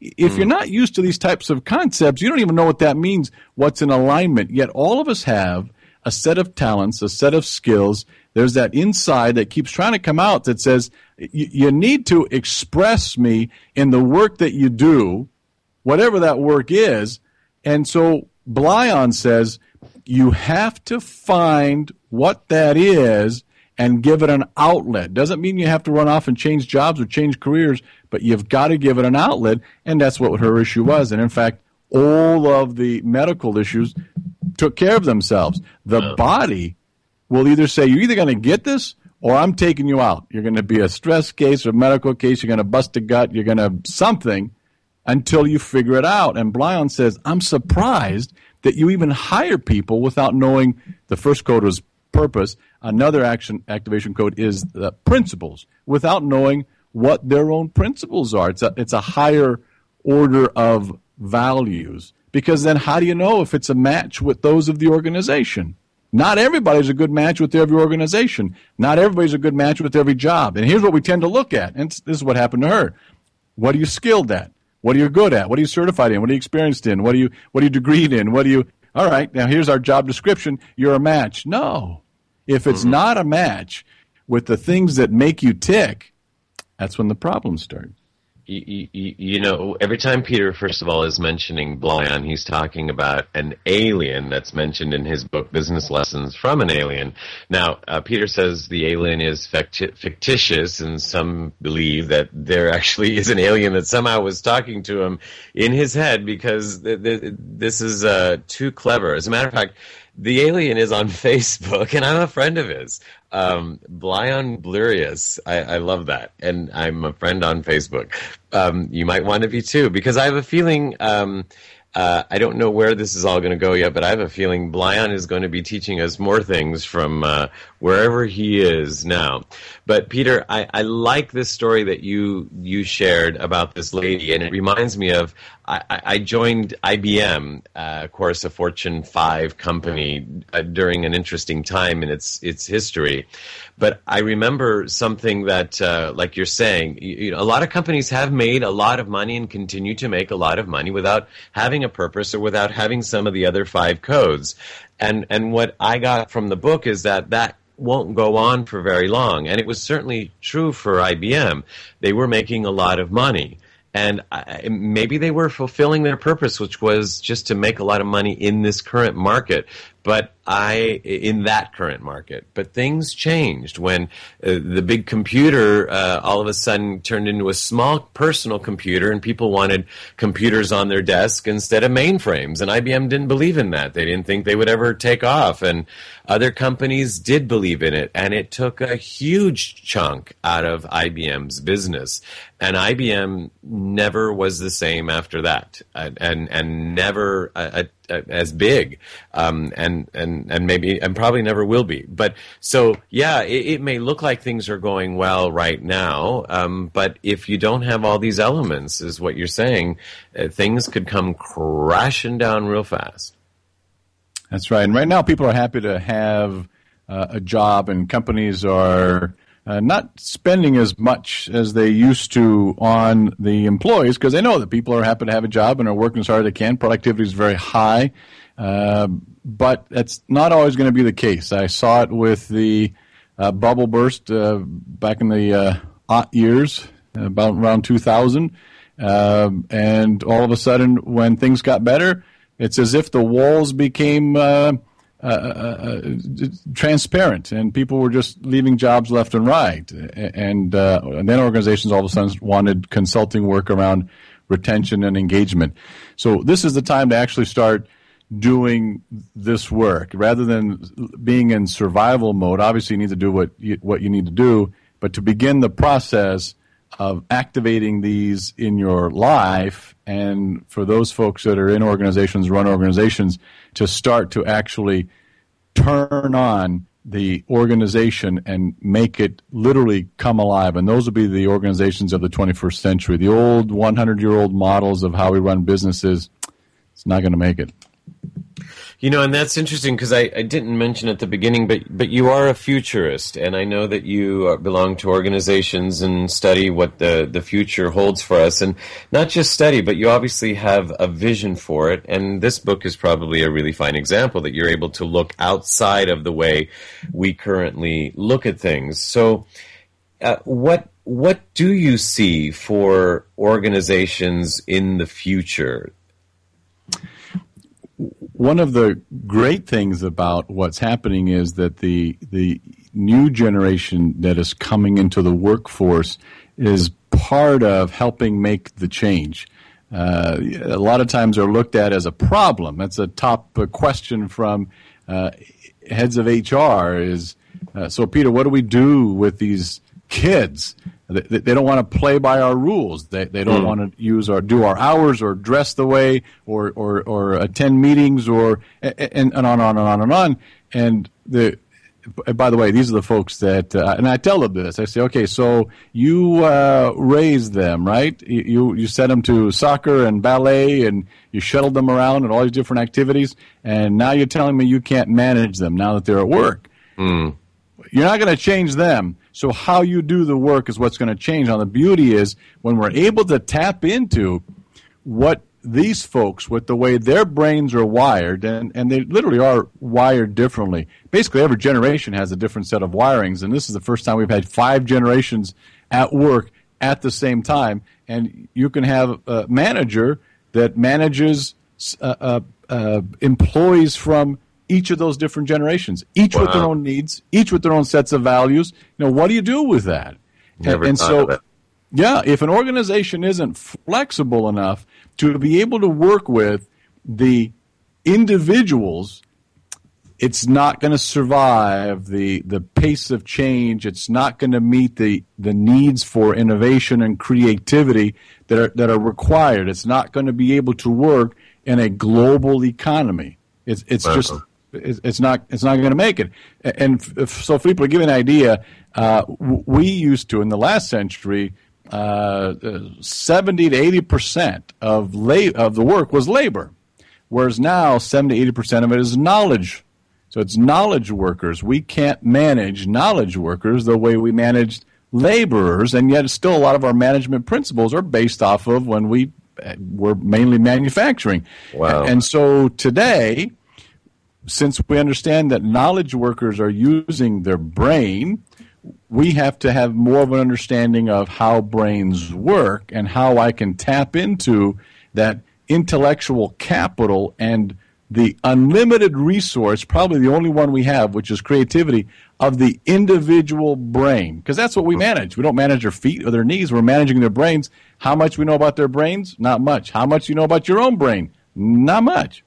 if you're not used to these types of concepts, you don't even know what that means, what's in alignment. Yet all of us have a set of talents, a set of skills. There's that inside that keeps trying to come out that says, you need to express me in the work that you do, whatever that work is. And so Blion says, you have to find what that is and give it an outlet. Doesn't mean you have to run off and change jobs or change careers, but you've got to give it an outlet, and that's what her issue was. And in fact, all of the medical issues took care of themselves. The body will either say, you're either going to get this or I'm taking you out. You're going to be a stress case or a medical case. You're going to bust a gut. You're going to something until you figure it out. And Blion says, I'm surprised that you even hire people without knowing. The first code was purpose. Another activation code is the principles, without knowing what their own principles are. It's a higher order of values, because then how do you know if it's a match with those of the organization? Not everybody's a good match with every organization. Not everybody's a good match with every job. And here's what we tend to look at, and this is what happened to her. What are you skilled at? What are you good at? What are you certified in? What are you experienced in? What are you degreed in? All right, now here's our job description. You're a match. No. If it's not a match with the things that make you tick, that's when the problems start. You know, every time Peter, first of all, is mentioning Blion, he's talking about an alien that's mentioned in his book, Business Lessons from an Alien. Now, Peter says the alien is fictitious, and some believe that there actually is an alien that somehow was talking to him in his head, because this is too clever. As a matter of fact, the alien is on Facebook, and I'm a friend of his. Blion Blurius. I love that. And I'm a friend on Facebook. You might want to be too, because I have a feeling, I don't know where this is all going to go yet, but I have a feeling Blion is going to be teaching us more things from wherever he is now. But Peter, I like this story that you shared about this lady, and it reminds me of, I joined IBM, of course, a Fortune 5 company during an interesting time in its history. But I remember something that, like you're saying, a lot of companies have made a lot of money and continue to make a lot of money without having a purpose or without having some of the other 5 codes. And what I got from the book is that won't go on for very long. And it was certainly true for IBM. They were making a lot of money. And maybe they were fulfilling their purpose, which was just to make a lot of money in this current market. But in that current market. But things changed when the big computer all of a sudden turned into a small personal computer, and people wanted computers on their desk instead of mainframes. And IBM didn't believe in that. They didn't think they would ever take off. And other companies did believe in it. And it took a huge chunk out of IBM's business. And IBM never was the same after that, and never as big, and maybe and probably never will be. But so yeah, it may look like things are going well right now, but if you don't have all these elements, is what you're saying, things could come crashing down real fast. That's right. And right now, people are happy to have a job, and companies are not spending as much as they used to on the employees, because they know that people are happy to have a job and are working as hard as they can. Productivity is very high, but that's not always going to be the case. I saw it with the bubble burst back in the years, about around 2000, and all of a sudden, when things got better, it's as if the walls became transparent, and people were just leaving jobs left and right. And then organizations all of a sudden wanted consulting work around retention and engagement. So this is the time to actually start doing this work. Rather than being in survival mode, obviously you need to do what you need to do, but to begin the process of activating these in your life, and for those folks that are in organizations, run organizations, to start to actually turn on the organization and make it literally come alive. And those will be the organizations of the 21st century. The old 100-year-old models of how we run businesses, it's not going to make it. And that's interesting because I didn't mention at the beginning, but you are a futurist, and I know that you belong to organizations and study what the future holds for us, and not just study, but you obviously have a vision for it, and this book is probably a really fine example that you're able to look outside of the way we currently look at things. So what do you see for organizations in the future? One of the great things about what's happening is that the new generation that is coming into the workforce is part of helping make the change. A lot of times they're looked at as a problem. That's a top question from heads of HR is, so Peter, what do we do with these kids? They don't want to play by our rules. They don't want to do our hours or dress the way or attend meetings and on and on and on and on. And by the way, these are the folks that and I tell them this. I say, okay, so you raised them, right? You sent them to soccer and ballet and you shuttled them around and all these different activities, and now you're telling me you can't manage them now that they're at work. You're not going to change them. So how you do the work is what's going to change. Now, the beauty is when we're able to tap into what these folks, with the way their brains are wired, and they literally are wired differently. Basically, every generation has a different set of wirings, and this is the first time we've had 5 generations at work at the same time. And you can have a manager that manages employees from each of those different generations, each with their own needs, each with their own sets of values. What do you do with that? Never thought of it. Yeah, if an organization isn't flexible enough to be able to work with the individuals, it's not going to survive the pace of change. It's not going to meet the needs for innovation and creativity that are required. It's not going to be able to work in a global economy. It's not going to make it. And so, for people to give you an idea, we used to in the last century 70 to 80% of the work was labor, whereas now 70 to 80% of it is knowledge. So it's knowledge workers. We can't manage knowledge workers the way we managed laborers, and yet still a lot of our management principles are based off of when we were mainly manufacturing. Wow. And so today, since we understand that knowledge workers are using their brain, we have to have more of an understanding of how brains work and how I can tap into that intellectual capital and the unlimited resource, probably the only one we have, which is creativity, of the individual brain. Because that's what we manage. We don't manage their feet or their knees. We're managing their brains. How much we know about their brains? Not much. How much you know about your own brain? Not much.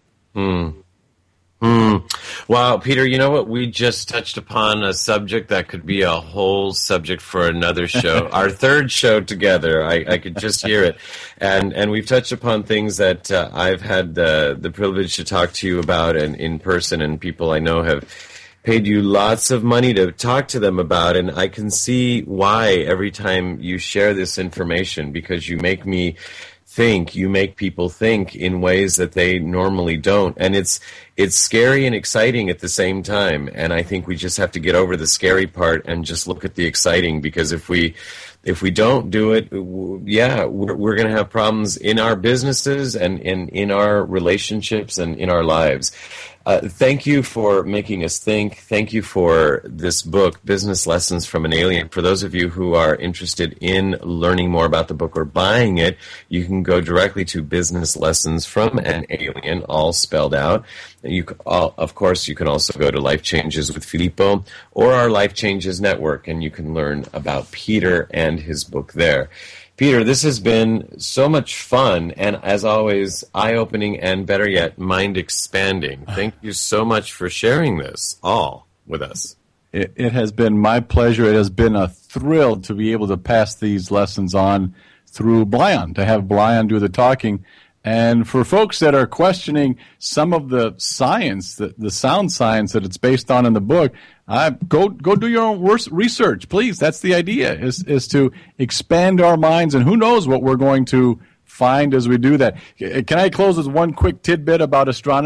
Wow, Peter, you know what? We just touched upon a subject that could be a whole subject for another show. Our third show together, I could just hear it. And we've touched upon things that I've had the privilege to talk to you about and in person, and people I know have paid you lots of money to talk to them about. And I can see why every time you share this information, because you make me think, you make people think in ways that they normally don't. And it's scary and exciting at the same time. And I think we just have to get over the scary part and just look at the exciting, because if we don't do it, we're going to have problems in our businesses and in our relationships and in our lives. Thank you for making us think. Thank you for this book, Business Lessons from an Alien. For those of you who are interested in learning more about the book or buying it, you can go directly to Business Lessons from an Alien, all spelled out. Of course, you can also go to Life Changes with Filippo or our Life Changes Network, and you can learn about Peter and his book there. Peter, this has been so much fun, and as always, eye-opening and, better yet, mind-expanding. Thank you so much for sharing this all with us. It has been my pleasure. It has been a thrill to be able to pass these lessons on through Blyon, to have Blyon do the talking. And for folks that are questioning some of the science, the sound science that it's based on in the book, go do your own research, please. That's the idea, is to expand our minds, and who knows what we're going to find as we do that. Can I close with one quick tidbit about astronomy?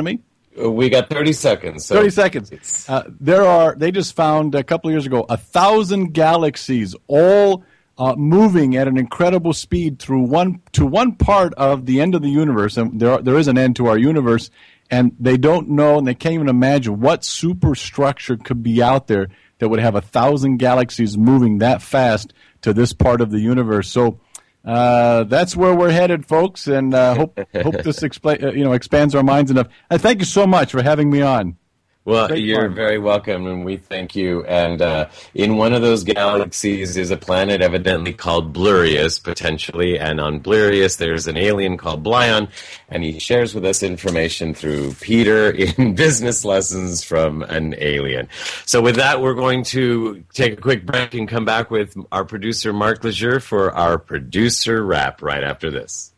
We got 30 seconds. So 30 seconds. They just found a couple of years ago 1,000 galaxies all moving at an incredible speed through one part of the end of the universe, and there is an end to our universe, and they don't know and they can't even imagine what superstructure could be out there that would have 1,000 galaxies moving that fast to this part of the universe. So that's where we're headed, folks, and hope this expands our minds enough. Thank you so much for having me on. Well, you're very welcome, and we thank you. And in one of those galaxies is a planet evidently called Blurius, potentially. And on Blurius, there's an alien called Blyon, and he shares with us information through Peter in business lessons from an alien. So with that, we're going to take a quick break and come back with our producer, Mark Lejeune, for our producer wrap right after this.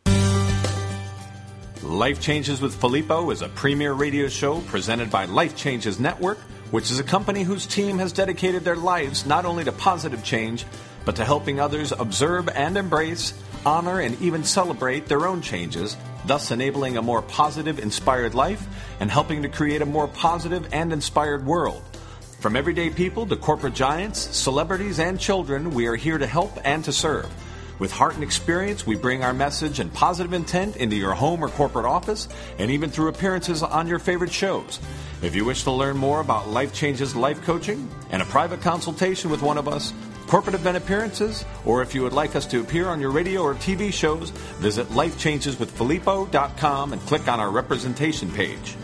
Life Changes with Filippo is a premier radio show presented by Life Changes Network, which is a company whose team has dedicated their lives not only to positive change, but to helping others observe and embrace, honor, and even celebrate their own changes, thus enabling a more positive, inspired life and helping to create a more positive and inspired world. From everyday people to corporate giants, celebrities, and children, we are here to help and to serve. With heart and experience, we bring our message and positive intent into your home or corporate office, and even through appearances on your favorite shows. If you wish to learn more about Life Changes life coaching and a private consultation with one of us, corporate event appearances, or if you would like us to appear on your radio or TV shows, visit lifechangeswithfilippo.com and click on our representation page.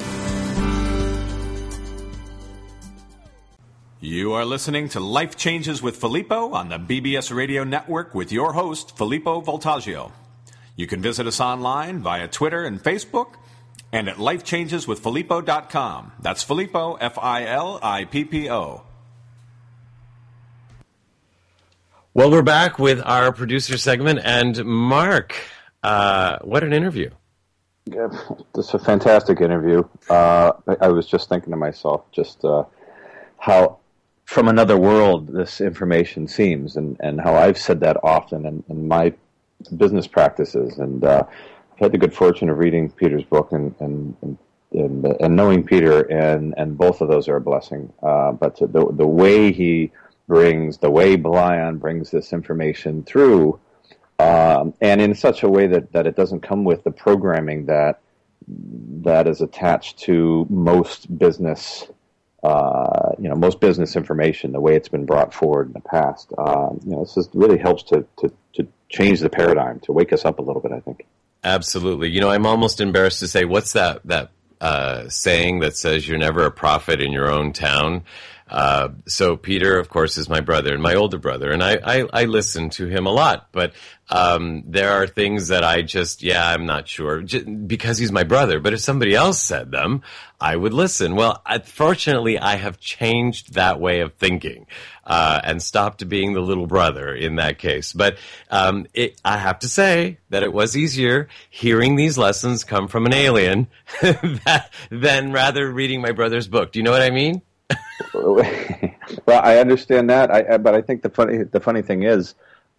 You are listening to Life Changes with Filippo on the BBS Radio Network with your host, Filippo Voltaggio. You can visit us online via Twitter and Facebook and at lifechangeswithfilippo.com. That's Filippo, Filippo. Well, we're back with our producer segment, and Mark, what an interview. Yeah, this is a fantastic interview. I was just thinking to myself how from another world this information seems, and how I've said that often in my business practices. And I've had the good fortune of reading Peter's book and knowing Peter, and both of those are a blessing. But the way Blyon brings this information through, and in such a way that it doesn't come with the programming that is attached to most business. Most business information, the way it's been brought forward in the past, this really helps to change the paradigm, to wake us up a little bit, I think. Absolutely. I'm almost embarrassed to say, what's that saying that says you're never a prophet in your own town? So Peter, of course, is my brother and my older brother, and I listen to him a lot, but there are things that I'm not sure, because he's my brother, but if somebody else said them, I would listen. Well, fortunately, I have changed that way of thinking, and stopped being the little brother in that case. But I have to say that it was easier hearing these lessons come from an alien than rather reading my brother's book. Do you know what I mean? Well, I understand that, but I think the funny thing is,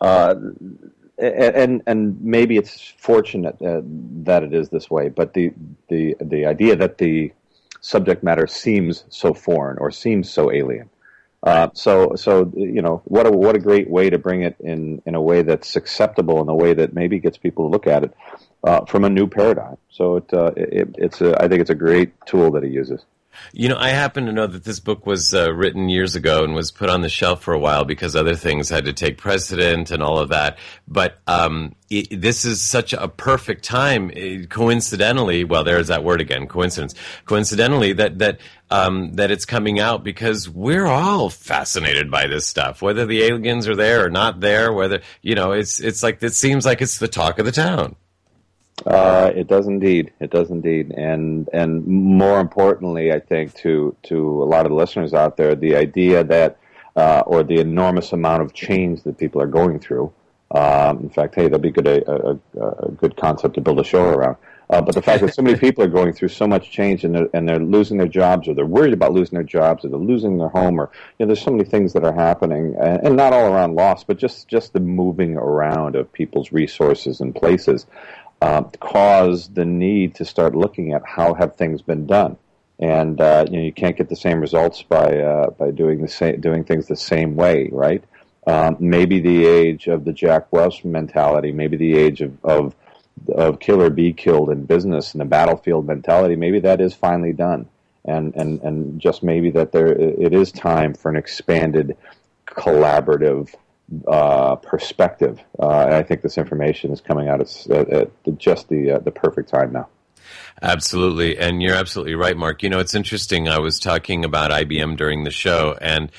and maybe it's fortunate that it is this way, but the idea that the subject matter seems so foreign or seems so alien. So what a great way to bring it in a way that's acceptable, in a way that maybe gets people to look at it from a new paradigm. So I think it's a great tool that he uses. I happen to know that this book was written years ago and was put on the shelf for a while because other things had to take precedent and all of that. But this is such a perfect time, coincidentally. Well, there's that word again, coincidence. Coincidentally, that it's coming out because we're all fascinated by this stuff, whether the aliens are there or not there. Whether it's like it seems like it's the talk of the town. It does indeed. It does indeed. And more importantly, I think to a lot of the listeners out there, the idea that, or the enormous amount of change that people are going through. In fact, hey, that'd be a good concept to build a show around. But the fact that so many people are going through so much change and they're losing their jobs, or they're worried about losing their jobs, or they're losing their home, or there's so many things that are happening, and not all around loss, but just the moving around of people's resources and places. Cause the need to start looking at how have things been done. And you can't get the same results by doing things the same way, right? Maybe the age of the Jack Welch mentality, maybe the age of kill or be killed in business and the battlefield mentality, maybe that is finally done, and just maybe that it is time for an expanded collaborative perspective. And I think this information is coming out at just the perfect time now. Absolutely. And you're absolutely right, Mark. It's interesting. I was talking about IBM during the show, and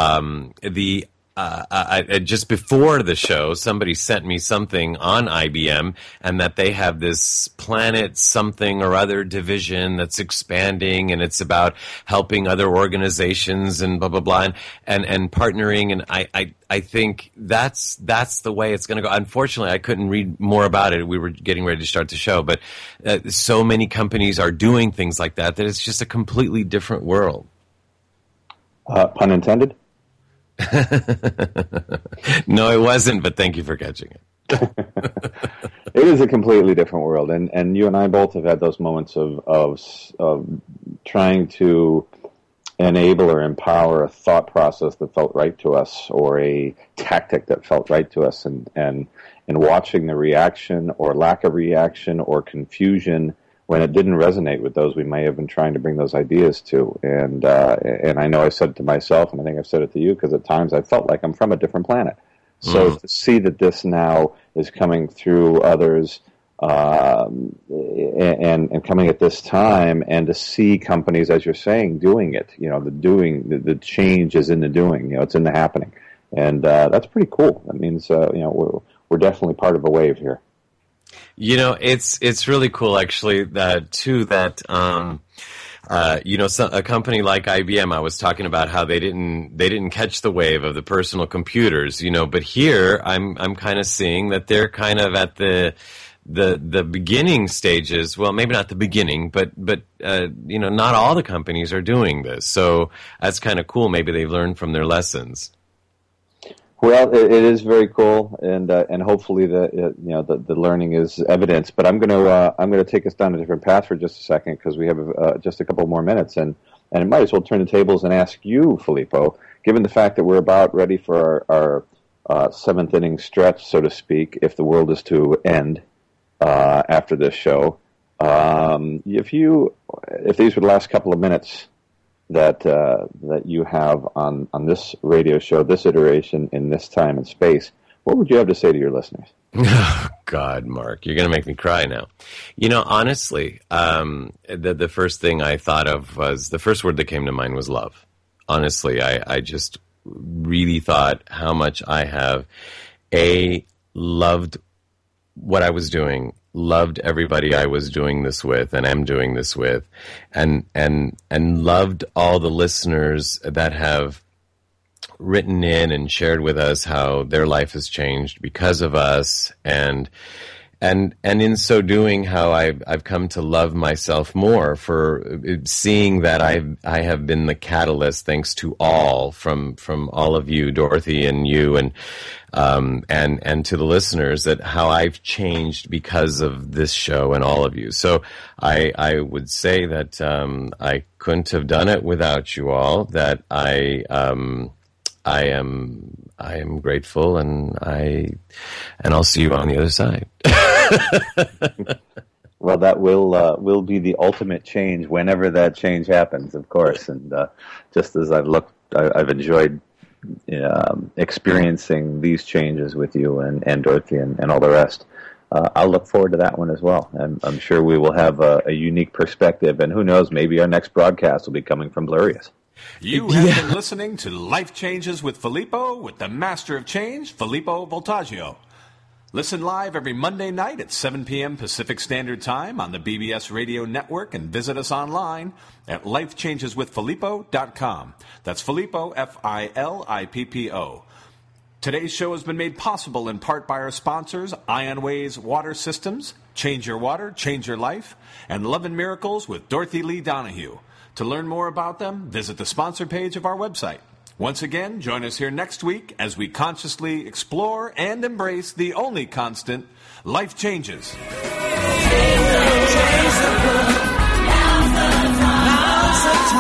just before the show, somebody sent me something on IBM, and that they have this planet something or other division that's expanding, and it's about helping other organizations and blah, blah, blah, and partnering. And I think that's the way it's going to go. Unfortunately, I couldn't read more about it. We were getting ready to start the show, but so many companies are doing things like that it's just a completely different world. Pun intended? No, it wasn't, but thank you for catching it. It is a completely different world, and you and I both have had those moments of trying to enable or empower a thought process that felt right to us, or a tactic that felt right to us, and watching the reaction or lack of reaction or confusion when it didn't resonate with those we may have been trying to bring those ideas to. And I know I said it to myself, and I think I've said it to you, because at times I felt like I'm from a different planet. So to see that this now is coming through others and coming at this time, and to see companies, as you're saying, doing it, the change is in the doing, it's in the happening. And that's pretty cool. That means, we're definitely part of a wave here. It's really cool, actually, that a company like IBM, I was talking about how they didn't catch the wave of the personal computers, but here I'm kind of seeing that they're kind of at the beginning stages. Well, maybe not the beginning, but not all the companies are doing this. So that's kind of cool. Maybe they've learned from their lessons. Well, it is very cool, and hopefully the learning is evidence. But I'm gonna take us down a different path for just a second, because we have just a couple more minutes, and I might as well turn the tables and ask you, Filippo, given the fact that we're about ready for our seventh inning stretch, so to speak, if the world is to end after this show, if these were the last couple of minutes that you have on this radio show, this iteration, in this time and space, what would you have to say to your listeners? Oh, God, Mark, you're going to make me cry now. Honestly, the first thing I thought of was, the first word that came to mind was love. Honestly, I just really thought how much I have, loved what I was doing, loved everybody I was doing this with and am doing this with, and loved all the listeners that have written in and shared with us how their life has changed because of us, and in so doing, how I've come to love myself more for seeing that I have been the catalyst, thanks to all, from all of you, Dorothy and you, and to the listeners, that how I've changed because of this show and all of you. So I would say that I couldn't have done it without you all. That I am grateful, and I'll see you on the other side. Well, that will be the ultimate change whenever that change happens, of course. And just as I've enjoyed experiencing these changes with you and Dorothy and all the rest. I'll look forward to that one as well. I'm sure we will have a unique perspective, and who knows, maybe our next broadcast will be coming from Blurious. You have been listening to Life Changes with Filippo, with the Master of Change, Filippo Voltaggio. Listen live every Monday night at 7 p.m. Pacific Standard Time on the BBS Radio Network, and visit us online at lifechangeswithfilippo.com. That's Filippo, Filippo. Today's show has been made possible in part by our sponsors, Ionways Water Systems, Change Your Water, Change Your Life, and Love and Miracles with Dorothy Lee Donahue. To learn more about them, visit the sponsor page of our website. Once again, join us here next week as we consciously explore and embrace the only constant, life changes. Change the world, now's the time. September.